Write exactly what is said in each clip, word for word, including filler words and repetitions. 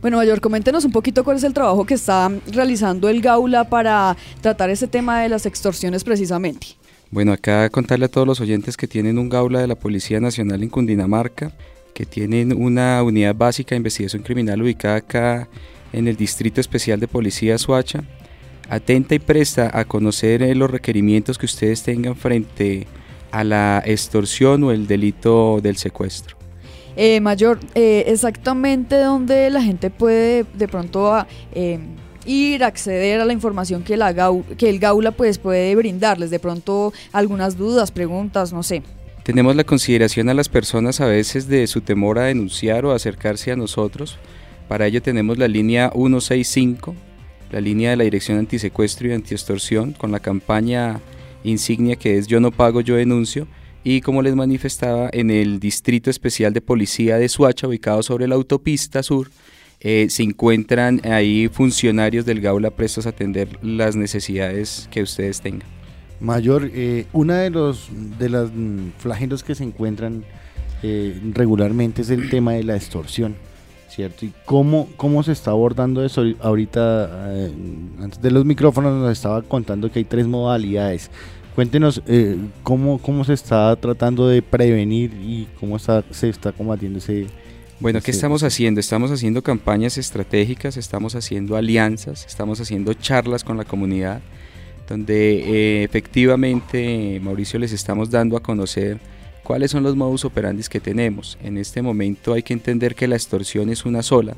Bueno, Mayor, coméntenos un poquito cuál es el trabajo que está realizando el Gaula para tratar ese tema de las extorsiones precisamente. Bueno, acá contarle a todos los oyentes que tienen un Gaula de la Policía Nacional en Cundinamarca, que tienen una unidad básica de investigación criminal ubicada acá en el Distrito Especial de Policía Soacha, atenta y presta a conocer eh, los requerimientos que ustedes tengan frente a la extorsión o el delito del secuestro. Eh, Mayor, eh, exactamente dónde la gente puede de pronto a, eh, ir, acceder a la información que, la Gau- que el Gaula pues, puede brindarles, de pronto algunas dudas, preguntas, no sé. Tenemos la consideración a las personas a veces de su temor a denunciar o acercarse a nosotros. Para ello tenemos la línea ciento sesenta y cinco, la línea de la Dirección Antisecuestro y Antiextorsión, con la campaña insignia que es Yo no pago, yo denuncio, y como les manifestaba, en el Distrito Especial de Policía de Soacha, ubicado sobre la autopista sur, eh, se encuentran ahí funcionarios del Gaula prestos a atender las necesidades que ustedes tengan. Mayor, eh, una de los de los flagelos que se encuentran eh, regularmente es el tema de la extorsión, ¿cierto? ¿Y cómo, cómo se está abordando eso? Ahorita, eh, antes de los micrófonos nos estaba contando que hay tres modalidades. Cuéntenos eh, cómo, cómo se está tratando de prevenir y cómo está, se está combatiendo ese... Bueno, ese, ¿qué estamos haciendo? Estamos haciendo campañas estratégicas, estamos haciendo alianzas, estamos haciendo charlas con la comunidad, donde eh, efectivamente, Mauricio, les estamos dando a conocer cuáles son los modus operandi que tenemos. En este momento hay que entender que la extorsión es una sola,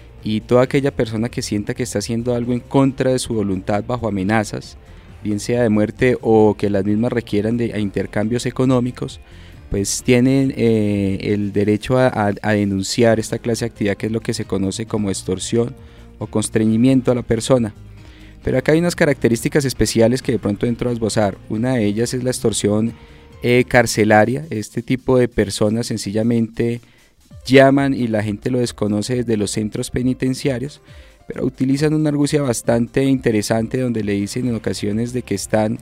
y toda aquella persona que sienta que está haciendo algo en contra de su voluntad bajo amenazas, bien sea de muerte o que las mismas requieran de intercambios económicos, pues tienen eh, el derecho a, a, a denunciar esta clase de actividad, que es lo que se conoce como extorsión o constreñimiento a la persona. Pero acá hay unas características especiales que de pronto entro a esbozar. Una de ellas es la extorsión eh, carcelaria. Este tipo de personas sencillamente llaman y la gente lo desconoce desde los centros penitenciarios, pero utilizan una argucia bastante interesante donde le dicen en ocasiones de que están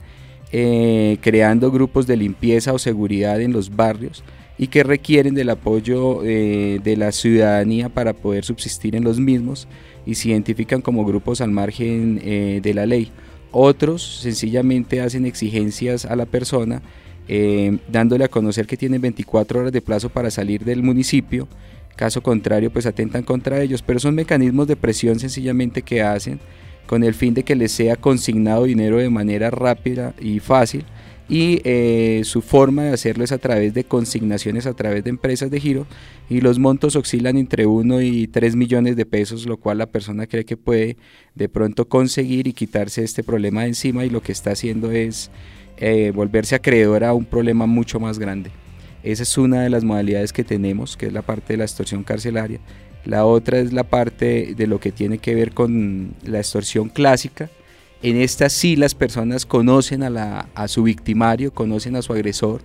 eh, creando grupos de limpieza o seguridad en los barrios y que requieren del apoyo eh, de la ciudadanía para poder subsistir en los mismos, y se identifican como grupos al margen eh, de la ley. Otros sencillamente hacen exigencias a la persona, eh, dándole a conocer que tienen veinticuatro horas de plazo para salir del municipio. Caso contrario, pues atentan contra ellos, pero son mecanismos de presión sencillamente que hacen con el fin de que les sea consignado dinero de manera rápida y fácil, y eh, su forma de hacerlo es a través de consignaciones a través de empresas de giro, y los montos oscilan entre uno y tres millones de pesos, lo cual la persona cree que puede de pronto conseguir y quitarse este problema de encima, y lo que está haciendo es eh, volverse acreedora a un problema mucho más grande. Esa es una de las modalidades que tenemos, que es la parte de la extorsión carcelaria. La otra es la parte de lo que tiene que ver con la extorsión clásica. En esta sí las personas conocen a, la, a su victimario, conocen a su agresor.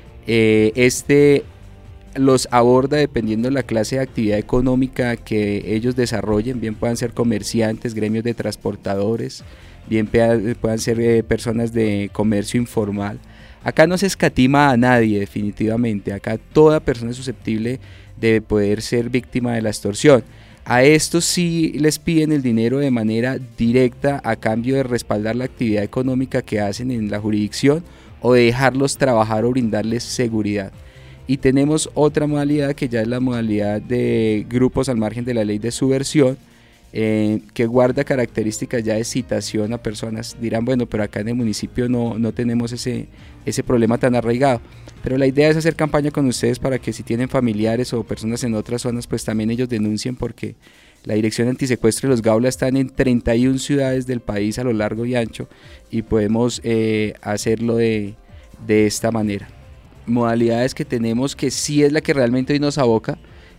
Eh, este los aborda dependiendo de la clase de actividad económica que ellos desarrollen, bien puedan ser comerciantes, gremios de transportadores, bien puedan ser eh, personas de comercio informal. Acá no se escatima a nadie definitivamente, acá toda persona es susceptible de poder ser víctima de la extorsión. A estos sí les piden el dinero de manera directa a cambio de respaldar la actividad económica que hacen en la jurisdicción o de dejarlos trabajar o brindarles seguridad. Y tenemos otra modalidad que ya es la modalidad de grupos al margen de la ley de subversión, eh, que guarda características ya de citación a personas. Dirán, bueno, pero acá en el municipio no, no tenemos ese, ese problema tan arraigado. Pero la idea es hacer campaña con ustedes para que si tienen familiares o personas en otras zonas, pues también ellos denuncien, porque la Dirección Antisecuestro y los Gaula están en treinta y una ciudades del país a lo largo y ancho, y podemos eh, hacerlo de, de esta manera. Modalidades que tenemos, que sí es la que realmente hoy nos aboca,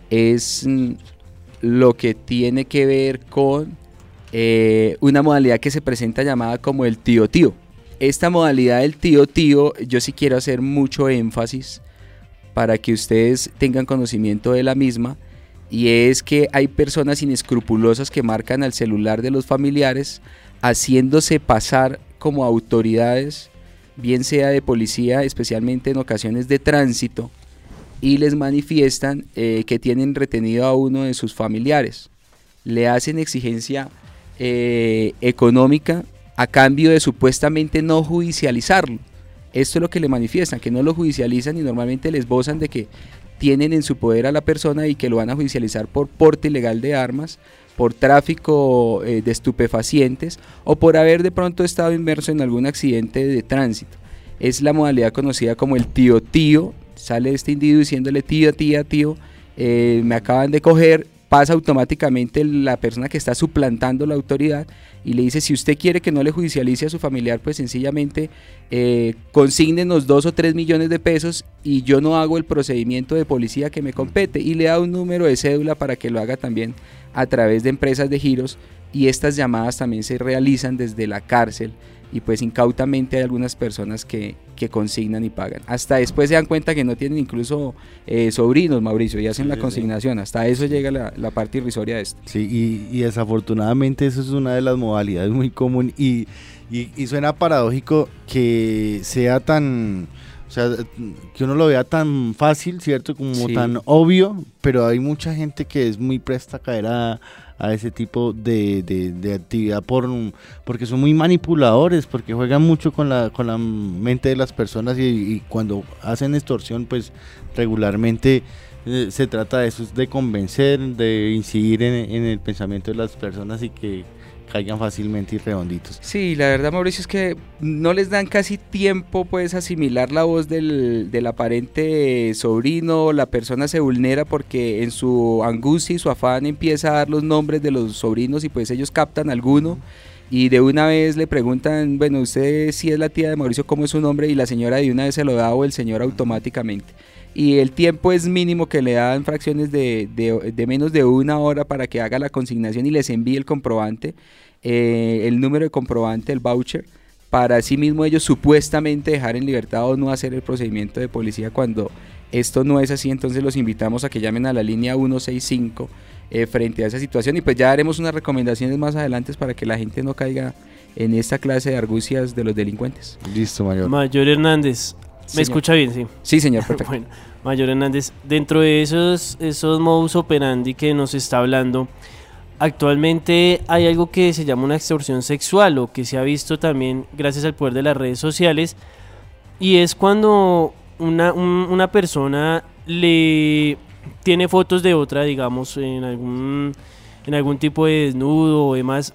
es mm, lo que tiene que ver con eh, una modalidad que se presenta llamada como el tío tío. Esta modalidad del tío tío, yo sí quiero hacer mucho énfasis para que ustedes tengan conocimiento de la misma, y es que hay personas inescrupulosas que marcan al celular de los familiares haciéndose pasar como autoridades, bien sea de policía, especialmente en ocasiones de tránsito, y les manifiestan eh, que tienen retenido a uno de sus familiares. le hacen exigencia eh, económica a cambio de supuestamente no judicializarlo. Esto es lo que le manifiestan, que no lo judicializan y normalmente les esbozan de que tienen en su poder a la persona y que lo van a judicializar por porte ilegal de armas, por tráfico eh, de estupefacientes o por haber de pronto estado inmerso en algún accidente de tránsito. Es la modalidad conocida como el tío tío, sale este individuo diciéndole tío, tía, tío, eh, me acaban de coger, pasa automáticamente la persona que está suplantando la autoridad y le dice, si usted quiere que no le judicialice a su familiar, pues sencillamente eh, consígnenos dos o tres millones de pesos y yo no hago el procedimiento de policía que me compete, y le da un número de cédula para que lo haga también a través de empresas de giros, y estas llamadas también se realizan desde la cárcel y pues incautamente hay algunas personas que, que consignan y pagan. Hasta después se dan cuenta que no tienen incluso eh, sobrinos, Mauricio, y hacen sí, la consignación. Sí. Hasta eso llega la, la parte irrisoria de esto. Sí, y, y desafortunadamente eso es una de las modalidades muy común y, y, y suena paradójico que sea tan... O sea, que uno lo vea tan fácil, ¿cierto? Como sí. tan obvio, pero hay mucha gente que es muy presta a caer a, a ese tipo de, de, de actividad por, porque son muy manipuladores, porque juegan mucho con la, con la mente de las personas y, y cuando hacen extorsión, pues regularmente eh, se trata de eso, de convencer, de incidir en, en el pensamiento de las personas y que caigan fácilmente y redonditos. Sí, la verdad, Mauricio, es que no les dan casi tiempo pues asimilar la voz del, del aparente sobrino. La persona se vulnera porque en su angustia y su afán empieza a dar los nombres de los sobrinos y pues ellos captan alguno y de una vez le preguntan, bueno, usted sí es la tía de Mauricio, ¿cómo es su nombre? Y la señora de una vez se lo da o el señor automáticamente. Y el tiempo es mínimo, que le dan fracciones de, de, de menos de una hora para que haga la consignación y les envíe el comprobante, eh, el número de comprobante, el voucher, para así mismo ellos supuestamente dejar en libertad o no hacer el procedimiento de policía cuando esto no es así. Entonces los invitamos a que llamen a la línea ciento sesenta y cinco eh, frente a esa situación y pues ya haremos unas recomendaciones más adelante para que la gente no caiga en esta clase de argucias de los delincuentes. Listo, Mayor. Mayor Hernández. ¿Me señor. escucha bien? Sí. Sí, señor, perfecto. Bueno, Mayor Hernández, dentro de esos, esos modus operandi que nos está hablando, actualmente hay algo que se llama una extorsión sexual, o que se ha visto también gracias al poder de las redes sociales, y es cuando una, un, una persona le tiene fotos de otra, digamos, en algún, en algún tipo de desnudo o demás,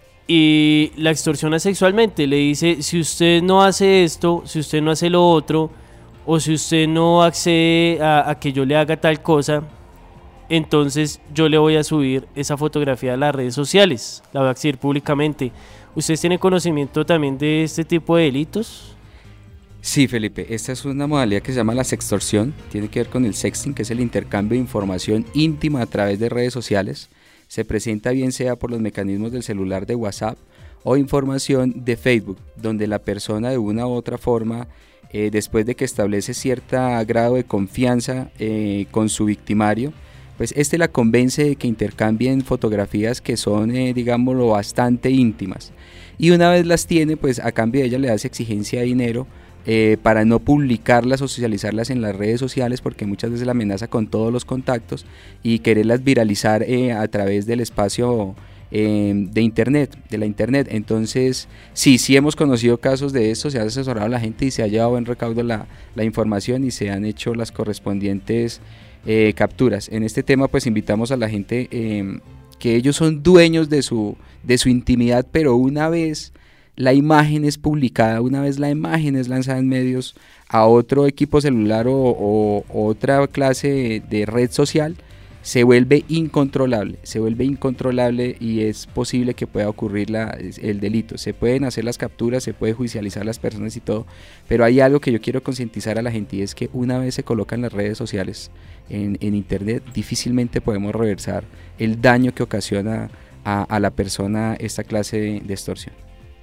y la extorsiona sexualmente, le dice, si usted no hace esto, si usted no hace lo otro, o si usted no accede a, a que yo le haga tal cosa, entonces yo le voy a subir esa fotografía a las redes sociales, la voy a exhibir públicamente. ¿Ustedes tienen conocimiento también de este tipo de delitos? Sí, Felipe, esta es una modalidad que se llama la sextorsión, tiene que ver con el sexting, que es el intercambio de información íntima a través de redes sociales. Se presenta bien sea por los mecanismos del celular de WhatsApp o información de Facebook, donde la persona de una u otra forma, eh, después de que establece cierto grado de confianza eh, con su victimario, pues este la convence de que intercambien fotografías que son, eh, digámoslo, bastante íntimas. Y una vez las tiene, pues a cambio de ella le hace exigencia de dinero eh, para no publicarlas o socializarlas en las redes sociales, porque muchas veces la amenaza con todos los contactos y quererlas viralizar eh, a través del espacio eh, de internet, de la internet. Entonces, sí, sí hemos conocido casos de esto, se ha asesorado a la gente y se ha llevado en recaudo la, la información y se han hecho las correspondientes eh, capturas. En este tema, pues invitamos a la gente eh, que ellos son dueños de su, de su intimidad, pero una vez la imagen es publicada, una vez la imagen es lanzada en medios a otro equipo celular o, o, o otra clase de red social, se vuelve incontrolable, se vuelve incontrolable y es posible que pueda ocurrir la, el delito. Se pueden hacer las capturas, se puede judicializar las personas y todo, pero hay algo que yo quiero concientizar a la gente y es que una vez se colocan las redes sociales en, en internet, difícilmente podemos reversar el daño que ocasiona a, a la persona esta clase de, de extorsión.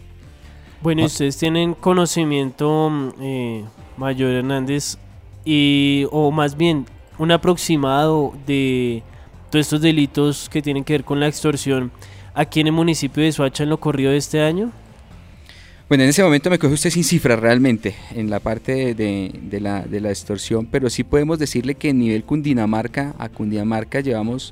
Bueno, ustedes tienen conocimiento, eh, Mayor Hernández, y o más bien un aproximado de todos estos delitos que tienen que ver con la extorsión aquí en el municipio de Soacha en lo corrido de este año. Bueno, en ese momento me coge usted sin cifras realmente en la parte de, de, de, la, de la extorsión, pero sí podemos decirle que en nivel Cundinamarca, a Cundinamarca llevamos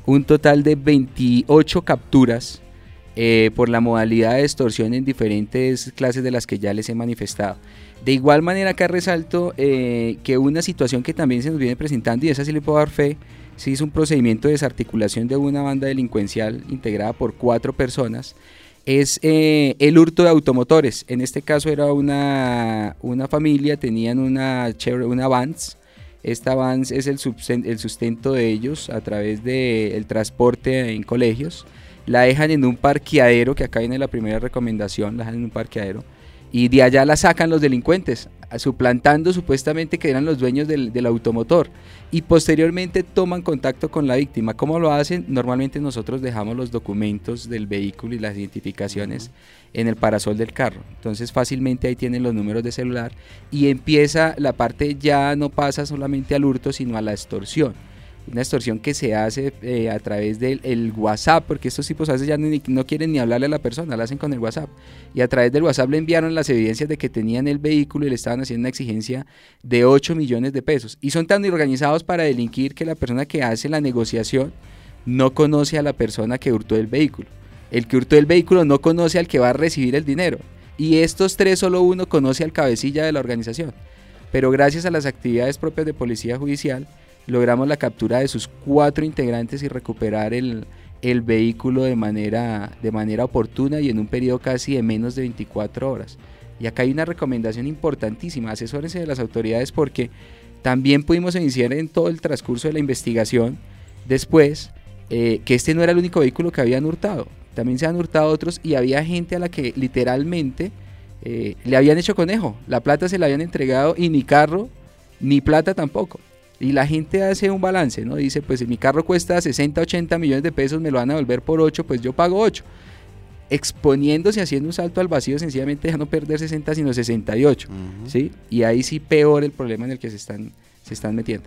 un total de veintiocho capturas eh, por la modalidad de extorsión en diferentes clases de las que ya les he manifestado. De igual manera acá resalto eh, que una situación que también se nos viene presentando, y esa sí le puedo dar fe, se hizo un procedimiento de desarticulación de una banda delincuencial integrada por cuatro personas, es eh, el hurto de automotores. En este caso era una, una familia, tenían una, una Vans. Esta Vans es el, sustento, el sustento de ellos a través del transporte en colegios. La dejan en un parqueadero, que acá viene la primera recomendación, la dejan en un parqueadero, y de allá la sacan los delincuentes, suplantando supuestamente que eran los dueños del, del automotor, y posteriormente toman contacto con la víctima. ¿Cómo lo hacen? Normalmente nosotros dejamos los documentos del vehículo y las identificaciones en el parasol del carro, entonces fácilmente ahí tienen los números de celular, y empieza la parte, ya no pasa solamente al hurto sino a la extorsión. Una extorsión que se hace eh, a través del el WhatsApp, porque estos tipos a veces ya ni, no quieren ni hablarle a la persona, la hacen con el WhatsApp, y a través del WhatsApp le enviaron las evidencias de que tenían el vehículo y le estaban haciendo una exigencia de ocho millones de pesos, y son tan organizados para delinquir que la persona que hace la negociación no conoce a la persona que hurtó el vehículo, el que hurtó el vehículo no conoce al que va a recibir el dinero, y estos tres solo uno conoce al cabecilla de la organización, pero gracias a las actividades propias de policía judicial logramos la captura de sus cuatro integrantes y recuperar el, el vehículo de manera, de manera oportuna y en un periodo casi de menos de veinticuatro horas. Y acá hay una recomendación importantísima: asesórense de las autoridades, porque también pudimos iniciar en todo el transcurso de la investigación después eh, que este no era el único vehículo que habían hurtado, también se han hurtado otros, y había gente a la que literalmente eh, le habían hecho conejo, la plata se la habían entregado y ni carro ni plata tampoco. Y la gente hace un balance, ¿no? Dice, pues si mi carro cuesta sesenta, ochenta millones de pesos, me lo van a devolver por ocho, pues yo pago ocho. Exponiéndose, haciendo un salto al vacío, sencillamente ya no perder sesenta, sino sesenta y ocho, uh-huh. ¿Sí? Y ahí sí peor el problema en el que se están, se están metiendo.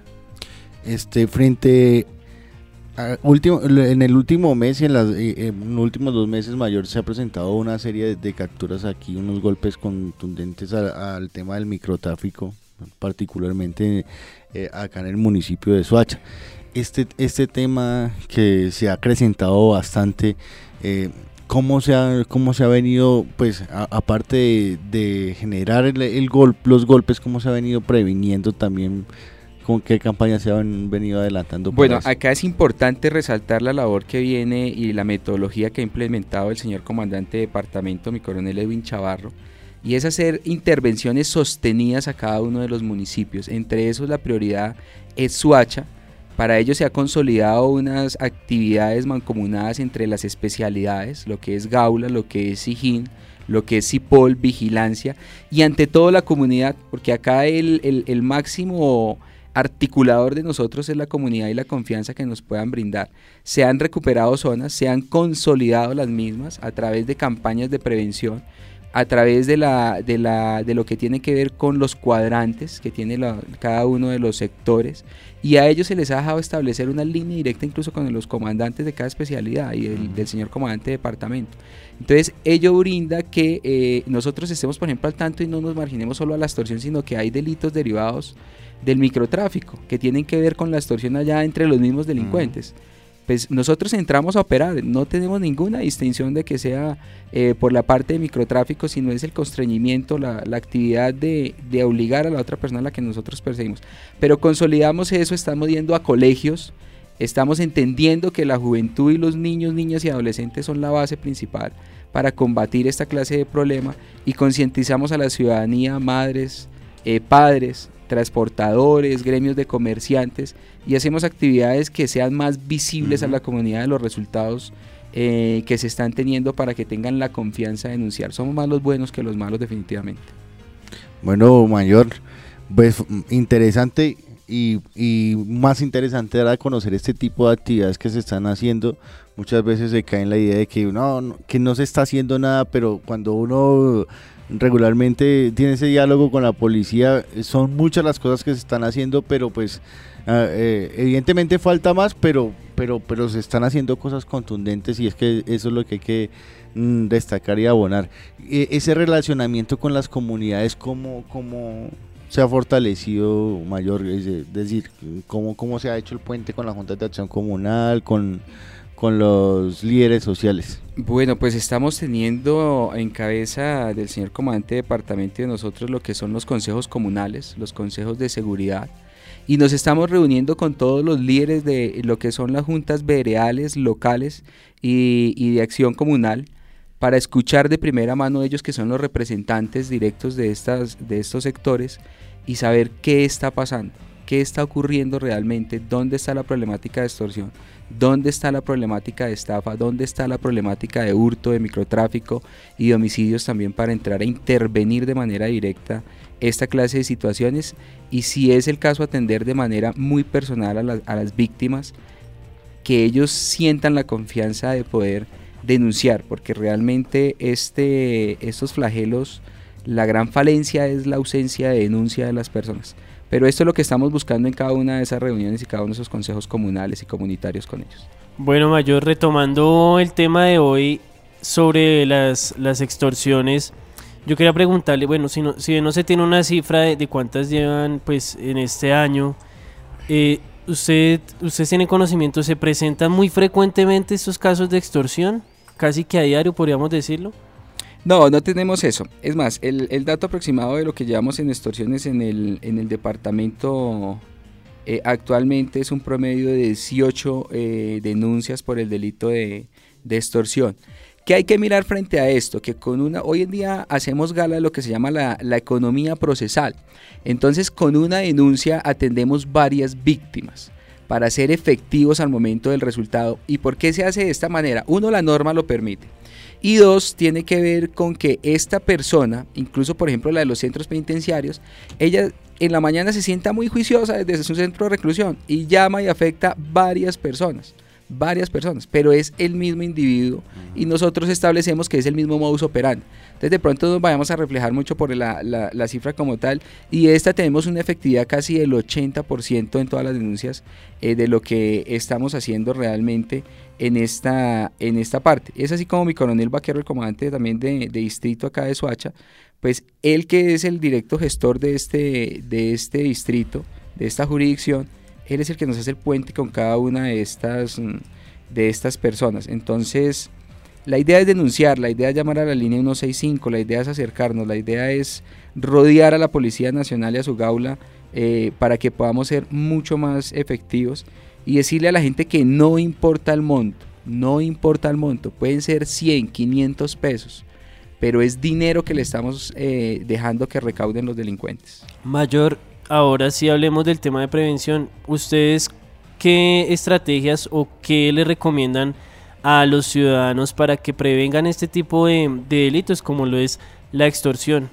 Este, frente a último, en el último mes y en, las, en los últimos dos meses mayor se ha presentado una serie de, de capturas aquí, unos golpes contundentes al, al tema del microtráfico, particularmente eh, acá en el municipio de Soacha. Este, este tema que se ha acrecentado bastante, eh, ¿cómo se ha, cómo se ha venido, pues a, aparte de, de generar el, el gol, los golpes, cómo se ha venido previniendo también? ¿Con qué campañas se han venido adelantando? Bueno, eso? Acá es importante resaltar la labor que viene y la metodología que ha implementado el señor comandante de departamento, mi coronel Edwin Chavarro, y es hacer intervenciones sostenidas a cada uno de los municipios. Entre esos la prioridad es Soacha. Para ello se ha consolidado unas actividades mancomunadas entre las especialidades, lo que es Gaula, lo que es SIGIN, lo que es CIPOL, vigilancia, y ante todo la comunidad, porque acá el, el, el máximo articulador de nosotros es la comunidad y la confianza que nos puedan brindar. Se han recuperado zonas, se han consolidado las mismas a través de campañas de prevención, a través de, la, de, la, de lo que tiene que ver con los cuadrantes que tiene la, cada uno de los sectores, y a ellos se les ha dejado establecer una línea directa incluso con los comandantes de cada especialidad y el, del señor comandante de departamento. Entonces ello brinda que eh, nosotros estemos, por ejemplo, al tanto y no nos marginemos solo a la extorsión, sino que hay delitos derivados del microtráfico que tienen que ver con la extorsión allá entre los mismos delincuentes. Uh-huh. Pues nosotros entramos a operar, no tenemos ninguna distinción de que sea eh, por la parte de microtráfico, sino es el constreñimiento, la, la actividad de, de obligar a la otra persona a la que nosotros perseguimos. Pero consolidamos eso, estamos yendo a colegios, estamos entendiendo que la juventud y los niños, niñas y adolescentes son la base principal para combatir esta clase de problema, y concientizamos a la ciudadanía, madres, eh, padres, transportadores, gremios de comerciantes, y hacemos actividades que sean más visibles uh-huh. a la comunidad de los resultados eh, que se están teniendo, para que tengan la confianza de denunciar. Somos más los buenos que los malos, definitivamente. Bueno, mayor, pues interesante, y, y más interesante era conocer este tipo de actividades que se están haciendo. Muchas veces se cae en la idea de que no, no, que no se está haciendo nada, pero cuando uno regularmente tiene ese diálogo con la policía, son muchas las cosas que se están haciendo, pero pues uh, eh, evidentemente falta más, pero, pero, pero se están haciendo cosas contundentes, y es que eso es lo que hay que mm, destacar y abonar. E- ese relacionamiento con las comunidades, ¿cómo, cómo, se ha fortalecido, Mayor? Es decir, ¿cómo, cómo se ha hecho el puente con la Junta de Acción Comunal, con, con los líderes sociales? Bueno, pues estamos teniendo en cabeza del señor comandante de departamento y de nosotros lo que son los consejos comunales, los consejos de seguridad, y nos estamos reuniendo con todos los líderes de lo que son las juntas veredales, locales y, y de acción comunal, para escuchar de primera mano ellos, que son los representantes directos de, estas, de estos sectores, y saber qué está pasando, qué está ocurriendo realmente, dónde está la problemática de extorsión, dónde está la problemática de estafa, dónde está la problemática de hurto, de microtráfico y de homicidios también, para entrar a intervenir de manera directa esta clase de situaciones, y si es el caso atender de manera muy personal a, la, a las víctimas, que ellos sientan la confianza de poder denunciar, porque realmente este, estos flagelos, la gran falencia es la ausencia de denuncia de las personas, pero esto es lo que estamos buscando en cada una de esas reuniones y cada uno de esos consejos comunales y comunitarios con ellos. Bueno, Mayor, retomando el tema de hoy sobre las, las extorsiones, yo quería preguntarle, bueno, si no, si no se tiene una cifra de, de cuántas llevan pues en este año, eh, usted, usted tiene conocimiento, ¿se presentan muy frecuentemente estos casos de extorsión? Casi que a diario, podríamos decirlo. No, no tenemos eso. Es más, el, el dato aproximado de lo que llevamos en extorsiones en el, en el departamento eh, actualmente es un promedio de dieciocho eh, denuncias por el delito de, de extorsión. ¿Qué hay que mirar frente a esto? Que con una, hoy en día hacemos gala de lo que se llama la, la economía procesal. Entonces, con una denuncia atendemos varias víctimas para ser efectivos al momento del resultado. ¿Y por qué se hace de esta manera? Uno, la norma lo permite. Y dos, tiene que ver con que esta persona, incluso por ejemplo la de los centros penitenciarios, ella en la mañana se sienta muy juiciosa desde su centro de reclusión y llama y afecta varias personas. varias personas, pero es el mismo individuo y nosotros establecemos que es el mismo modus operandi. Entonces de pronto nos vayamos a reflejar mucho por la, la, la cifra como tal, y esta tenemos una efectividad casi del ochenta por ciento en todas las denuncias eh, de lo que estamos haciendo realmente en esta, en esta parte. Es así como mi coronel Vaquero, el comandante también de, de distrito acá de Soacha, pues él, que es el directo gestor de este, de este distrito, de esta jurisdicción, él es el que nos hace el puente con cada una de estas, de estas personas. Entonces, la idea es denunciar, la idea es llamar a la línea ciento sesenta y cinco, la idea es acercarnos, la idea es rodear a la Policía Nacional y a su gaula eh, para que podamos ser mucho más efectivos y decirle a la gente que no importa el monto, no importa el monto, pueden ser cien, quinientos pesos, pero es dinero que le estamos eh, dejando que recauden los delincuentes. Mayor, ahora sí hablemos del tema de prevención. ¿Ustedes qué estrategias o qué le recomiendan a los ciudadanos para que prevengan este tipo de, de delitos como lo es la extorsión?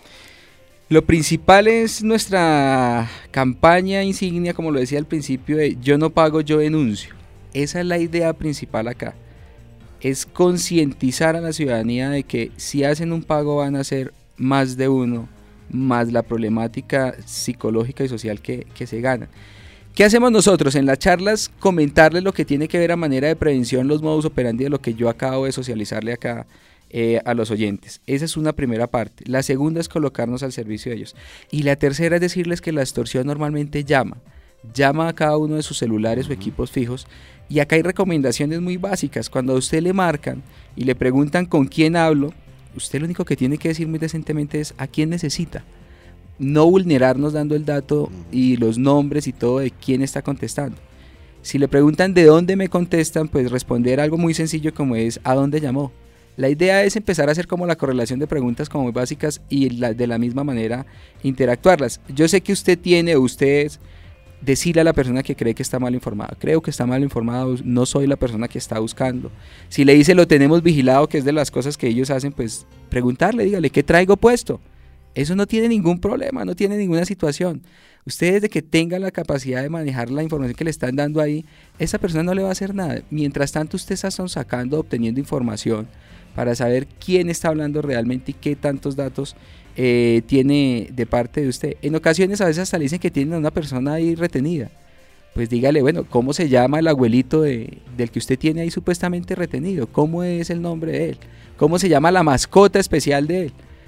Lo principal es nuestra campaña insignia, como lo decía al principio, de yo no pago, yo denuncio. Esa es la idea principal acá. Es concientizar a la ciudadanía de que si hacen un pago van a ser más de uno, más la problemática psicológica y social que, que se gana. ¿Qué hacemos nosotros? En las charlas comentarles lo que tiene que ver a manera de prevención, los modus operandi de lo que yo acabo de socializarle acá eh, a los oyentes. Esa es una primera parte. La segunda es colocarnos al servicio de ellos. Y la tercera es decirles que la extorsión normalmente llama. Llama a cada uno de sus celulares o equipos fijos. Y acá hay recomendaciones muy básicas. Cuando a usted le marcan y le preguntan con quién hablo, usted lo único que tiene que decir muy decentemente es a quién necesita. No vulnerarnos dando el dato y los nombres y todo de quién está contestando. Si le preguntan de dónde me contestan, pues responder algo muy sencillo como es ¿a dónde llamó? La idea es empezar a hacer como la correlación de preguntas como muy básicas y la, de la misma manera interactuarlas. Yo sé que usted tiene, ustedes, decirle a la persona que cree que está mal informada. Creo que está mal informado, no soy la persona que está buscando. Si le dice lo tenemos vigilado, que es de las cosas que ellos hacen, pues preguntarle, dígale, ¿qué traigo puesto? Eso no tiene ningún problema, no tiene ninguna situación. Usted desde que tenga la capacidad de manejar la información que le están dando ahí, esa persona no le va a hacer nada. Mientras tanto usted está sacando, obteniendo información para saber quién está hablando realmente y qué tantos datos eh, tiene de parte de usted. En ocasiones a veces hasta le dicen que tienen a una persona ahí retenida. Pues dígale, bueno, ¿cómo se llama el abuelito de, del que usted tiene ahí supuestamente retenido? ¿Cómo es el nombre de él? ¿Cómo se llama la mascota especial de él?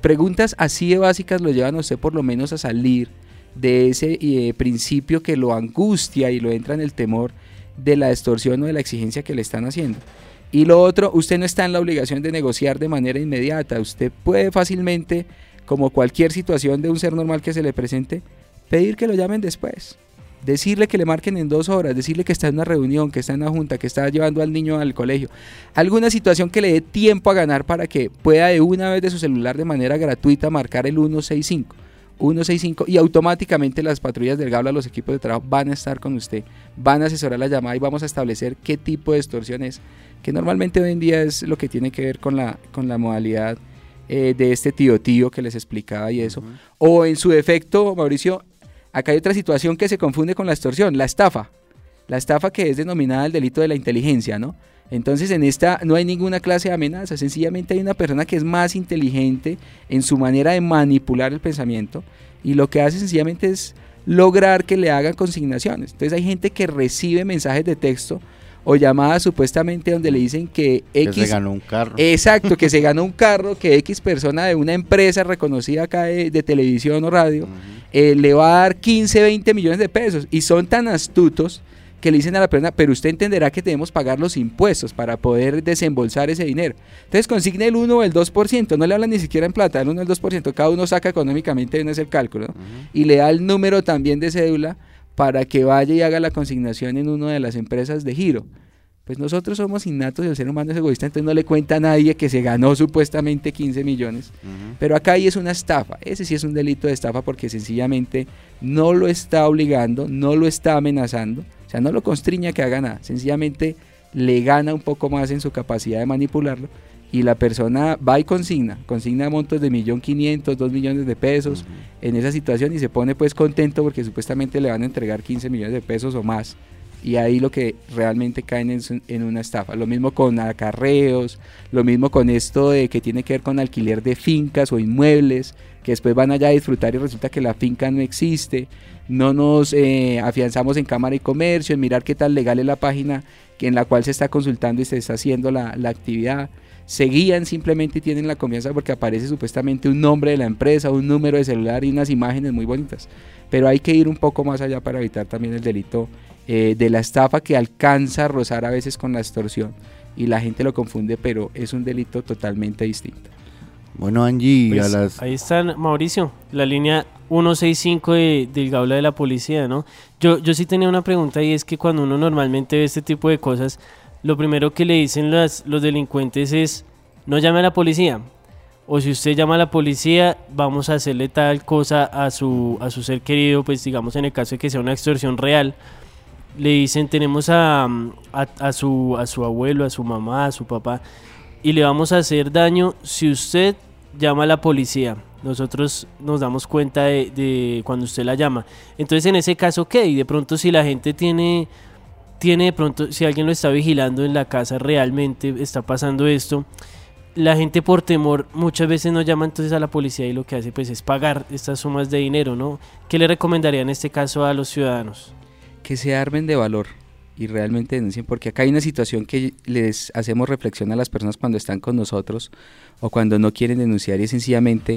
preguntas así de básicas lo llevan a usted por lo menos a salir de ese eh, principio que lo angustia y lo entra en el temor de la extorsión o de la exigencia que le están haciendo. Y lo otro, usted no está en la obligación de negociar de manera inmediata, usted puede fácilmente, como cualquier situación de un ser normal que se le presente, pedir que lo llamen después, decirle que le marquen en dos horas, decirle que está en una reunión, que está en una junta, que está llevando al niño al colegio, alguna situación que le dé tiempo a ganar para que pueda de una vez de su celular de manera gratuita marcar el ciento sesenta y cinco. ciento sesenta y cinco y automáticamente las patrullas del Gaula, los equipos de trabajo van a estar con usted, van a asesorar la llamada y vamos a establecer qué tipo de extorsión es, que normalmente hoy en día es lo que tiene que ver con la, con la modalidad eh, de este tío tío que les explicaba y eso, uh-huh. O en su defecto, Mauricio, acá hay otra situación que se confunde con la extorsión, la estafa, la estafa que es denominada el delito de la inteligencia, ¿no? Entonces en esta no hay ninguna clase de amenaza, sencillamente hay una persona que es más inteligente en su manera de manipular el pensamiento y lo que hace sencillamente es lograr que le hagan consignaciones. Entonces hay gente que recibe mensajes de texto o llamadas supuestamente donde le dicen que X... Que se ganó un carro. Exacto, que se ganó un carro, que X persona de una empresa reconocida acá de, de televisión o radio, uh-huh. eh, le va a dar quince, veinte millones de pesos y son tan astutos que le dicen a la persona, pero usted entenderá que debemos pagar los impuestos para poder desembolsar ese dinero. Entonces consigne el uno o el dos por ciento, no le hablan ni siquiera en plata, el uno o el dos por ciento, cada uno saca económicamente, uno es el cálculo, ¿no? Uh-huh. Y le da el número también de cédula para que vaya y haga la consignación en una de las empresas de giro. Pues nosotros somos innatos y el ser humano es egoísta, entonces no le cuenta a nadie que se ganó supuestamente quince millones, uh-huh. Pero acá ahí es una estafa, ese sí es un delito de estafa porque sencillamente no lo está obligando, no lo está amenazando, o sea, no lo constriña a que haga nada, sencillamente le gana un poco más en su capacidad de manipularlo y la persona va y consigna, consigna montos de millón quinientos, dos millones de pesos uh-huh. En esa situación y se pone pues contento porque supuestamente le van a entregar quince millones de pesos o más. Y ahí lo que realmente caen en, en una estafa. Lo mismo con acarreos, lo mismo con esto de que tiene que ver con alquiler de fincas o inmuebles, que después van allá a disfrutar y resulta que la finca no existe. No nos eh, afianzamos en Cámara y Comercio, en mirar qué tal legal es la página en la cual se está consultando y se está haciendo la, la actividad. Se guían simplemente y tienen la confianza porque aparece supuestamente un nombre de la empresa, un número de celular y unas imágenes muy bonitas. Pero hay que ir un poco más allá para evitar también el delito Eh, de la estafa que alcanza a rozar a veces con la extorsión y la gente lo confunde, pero es un delito totalmente distinto. Bueno, Angie, pues a las... ahí está, Mauricio, la línea ciento sesenta y cinco de, del Gaula de la policía, ¿no? Yo, yo sí tenía una pregunta y es que cuando uno normalmente ve este tipo de cosas, lo primero que le dicen las, los delincuentes es, no llame a la policía, o si usted llama a la policía, vamos a hacerle tal cosa a su, a su ser querido, pues digamos en el caso de que sea una extorsión real, le dicen tenemos a, a, a, su, a su abuelo, a su mamá, a su papá y le vamos a hacer daño si usted llama a la policía. Nosotros nos damos cuenta de, de cuando usted la llama. Entonces en ese caso, ¿qué? Y de pronto si la gente tiene, tiene de pronto, si alguien lo está vigilando en la casa, realmente está pasando esto, la gente por temor muchas veces no llama entonces a la policía y lo que hace pues es pagar estas sumas de dinero, ¿no? ¿Qué le recomendaría en este caso a los ciudadanos? Que se armen de valor y realmente denuncien, porque acá hay una situación que les hacemos reflexión a las personas cuando están con nosotros o cuando no quieren denunciar y es sencillamente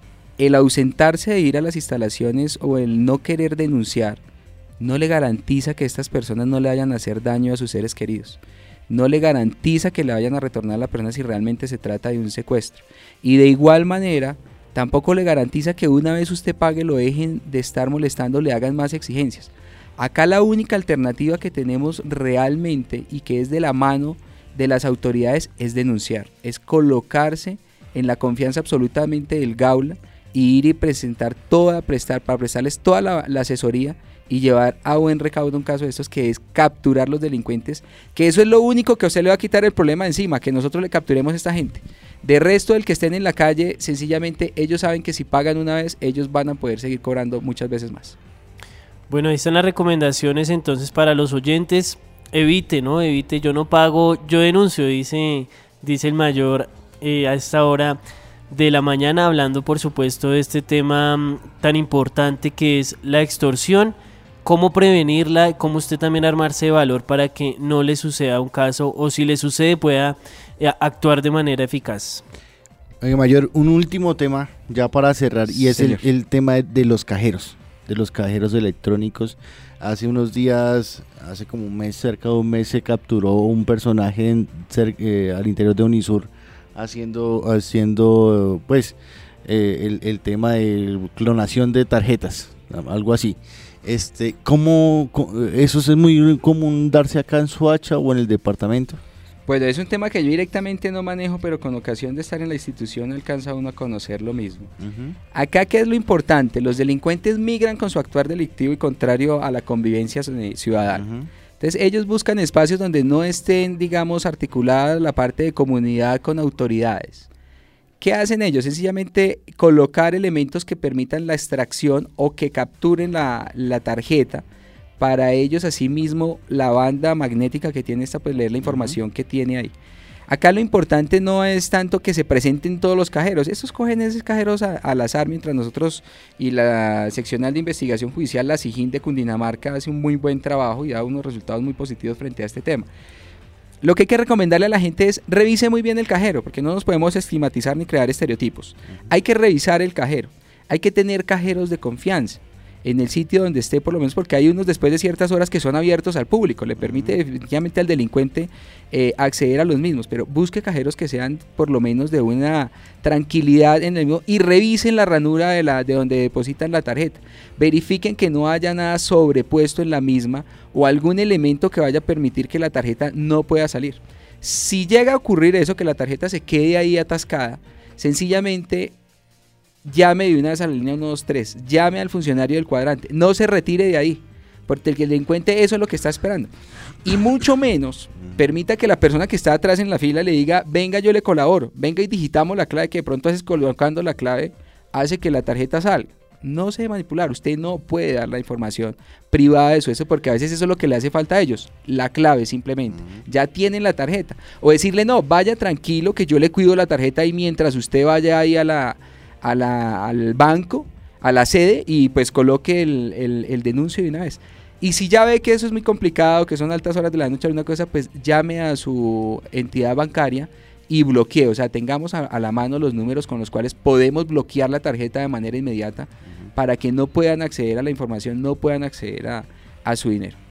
el ausentarse de ir a las instalaciones o el no querer denunciar no le garantiza que estas personas no le vayan a hacer daño a sus seres queridos, no le garantiza que le vayan a retornar a la persona si realmente se trata de un secuestro y de igual manera tampoco le garantiza que una vez usted pague lo dejen de estar molestando, le hagan más exigencias. Acá la única alternativa que tenemos realmente y que es de la mano de las autoridades es denunciar, es colocarse en la confianza absolutamente del Gaula y ir y presentar toda, prestar, para prestarles toda la, la asesoría y llevar a buen recaudo un caso de estos que es capturar los delincuentes, que eso es lo único que a usted le va a quitar el problema de encima, que nosotros le capturemos a esta gente. De resto, el que estén en la calle, sencillamente ellos saben que si pagan una vez, ellos van a poder seguir cobrando muchas veces más. Bueno, ahí están las recomendaciones entonces para los oyentes. Evite, ¿no? Evite, yo no pago, yo denuncio, dice, dice el mayor eh, a esta hora de la mañana, hablando por supuesto de este tema um, tan importante que es la extorsión, cómo prevenirla, cómo usted también armarse de valor para que no le suceda un caso o si le sucede pueda eh, actuar de manera eficaz. Oiga, Mayor, un último tema ya para cerrar y es el, el tema de, de los cajeros, de los cajeros electrónicos. Hace unos días, hace como un mes, cerca de un mes, se capturó un personaje en, cer, eh, al interior de Unisur haciendo, haciendo pues, eh, el, el tema de clonación de tarjetas, algo así. Este, ¿cómo, eso es muy común darse acá en Soacha o en el departamento? Bueno, es un tema que yo directamente no manejo, pero con ocasión de estar en la institución alcanza uno a conocer lo mismo. Uh-huh. Acá, ¿qué es lo importante? Los delincuentes migran con su actuar delictivo y contrario a la convivencia ciudadana. Uh-huh. Entonces, ellos buscan espacios donde no estén, digamos, articuladas la parte de comunidad con autoridades. ¿Qué hacen ellos? Sencillamente colocar elementos que permitan la extracción o que capturen la, la tarjeta. Para ellos, asimismo, la banda magnética que tiene esta, pues leer la información uh-huh. que tiene ahí. Acá lo importante no es tanto que se presenten todos los cajeros. Estos cogen esos cajeros a, al azar, mientras nosotros y la seccional de investigación judicial, la SIJIN de Cundinamarca, hace un muy buen trabajo y da unos resultados muy positivos frente a este tema. Lo que hay que recomendarle a la gente es revise muy bien el cajero, porque no nos podemos estigmatizar ni crear estereotipos. Uh-huh. Hay que revisar el cajero. Hay que tener cajeros de confianza en el sitio donde esté, por lo menos, porque hay unos después de ciertas horas que son abiertos al público, le permite definitivamente al delincuente eh, acceder a los mismos, pero busque cajeros que sean por lo menos de una tranquilidad en el mismo y revisen la ranura de, la, de donde depositan la tarjeta, verifiquen que no haya nada sobrepuesto en la misma o algún elemento que vaya a permitir que la tarjeta no pueda salir. Si llega a ocurrir eso, que la tarjeta se quede ahí atascada, sencillamente llame de una vez a la línea uno dos tres, llame al funcionario del cuadrante, no se retire de ahí, porque el delincuente eso es lo que está esperando, y mucho menos permita que la persona que está atrás en la fila le diga, venga yo le colaboro, venga y digitamos la clave, que de pronto haces colocando la clave, hace que la tarjeta salga. No se debe manipular, usted no puede dar la información privada de su eso, porque a veces eso es lo que le hace falta a ellos, la clave simplemente, uh-huh. ya tienen la tarjeta, o decirle no, vaya tranquilo que yo le cuido la tarjeta y mientras usted vaya ahí a la A la, al banco, a la sede y pues coloque el, el, el denuncio de una vez. Y si ya ve que eso es muy complicado, que son altas horas de la noche, alguna cosa, pues llame a su entidad bancaria y bloquee, o sea, tengamos a, a la mano los números con los cuales podemos bloquear la tarjeta de manera inmediata uh-huh. para que no puedan acceder a la información, no puedan acceder a, a su dinero.